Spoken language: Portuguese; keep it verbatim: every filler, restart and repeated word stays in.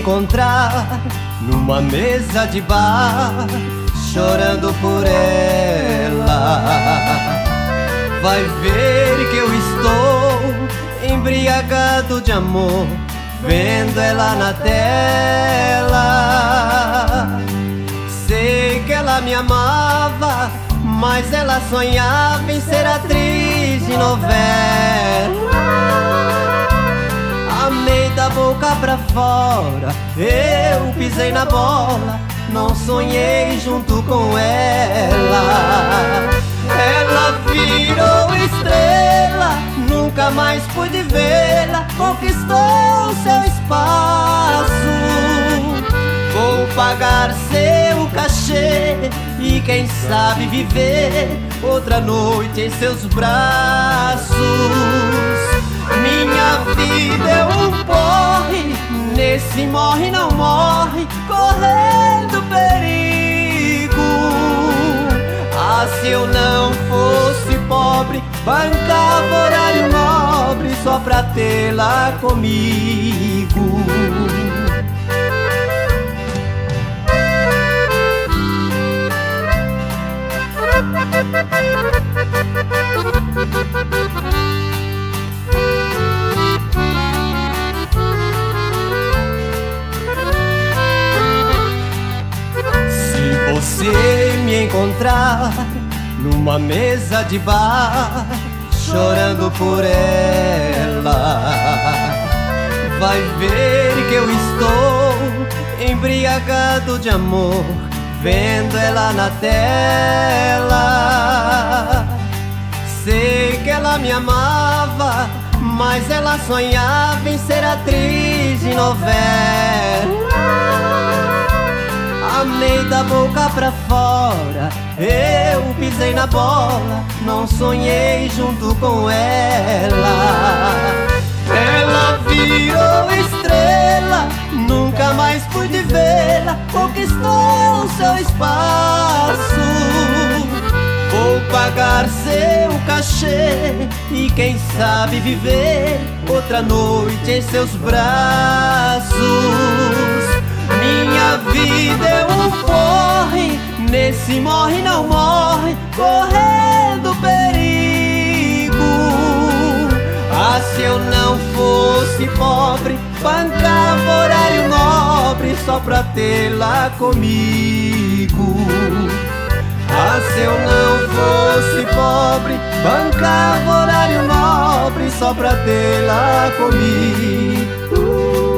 encontrar numa mesa de bar, chorando por ela, vai ver que eu estou embriagado de amor, vendo ela na tela. Sei que ela me amava, mas ela sonhava em ser atriz de novela. Amei da boca pra fora, eu pisei na bola, não sonhei junto com ela. Ela virou estrela, nunca mais pude vê-la, conquistou seu espaço. Vou pagar seu cachê e quem sabe viver outra noite em seus braços. Minha vida é um porre, nesse morre não morre, correndo perigo. Ah, se eu não fosse pobre, bancava horário nobre só pra tê-la comigo. Se você me encontrar numa mesa de bar, chorando por ela, vai ver que eu estou embriagado de amor, vendo ela na tela. Sei que ela me amava, mas ela sonhava em ser atriz de novela. Amei da boca pra fora, eu pisei na bola, não sonhei junto com ela. Ela virou estrela, nunca mais pude vê-la, conquistou seu espaço. Vou pagar seu cachê e quem sabe viver outra noite em seus braços. Minha vida é um porre, nesse morre não morre, correndo perigo. Ah, se eu não fosse pobre, bancava horário nobre só pra tê-la comigo. Ah, se eu não fosse pobre, bancava horário nobre só pra tê-la comigo.